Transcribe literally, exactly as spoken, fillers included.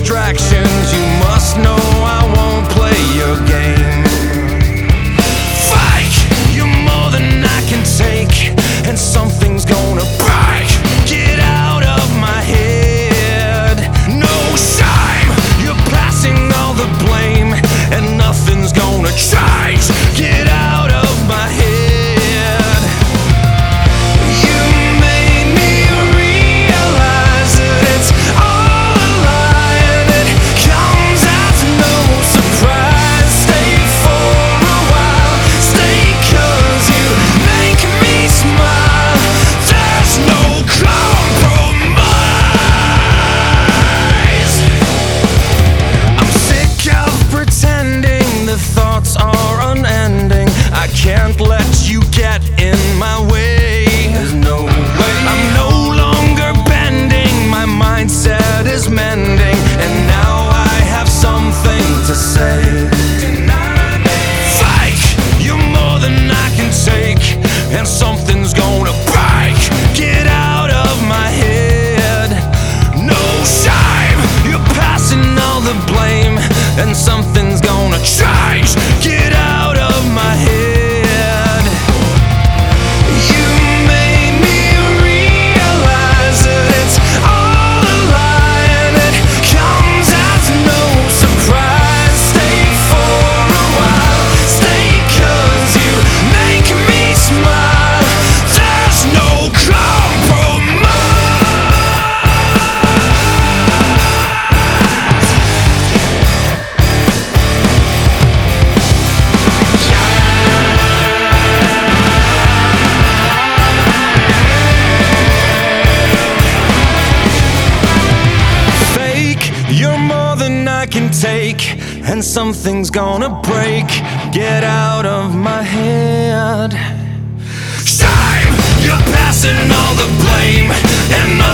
distractions. You must know I won't play your game. Fake, you're more than I can take, and something's gonna break. Get out of my head. No shame, you're passing all the blame, and nothing's gonna change. Get out of my head. Can't let you get in my way. There's no way. I'm no longer bending. My mindset is mending, and now I have something to say. Fake, you're more than I can take, and something's gonna break. Get out of my head. No shame, you're passing all the blame, and something's gonna change. Get out of my head. You're more than I can take, and something's gonna break. Get out of my head. Shame, you're passing all the blame, and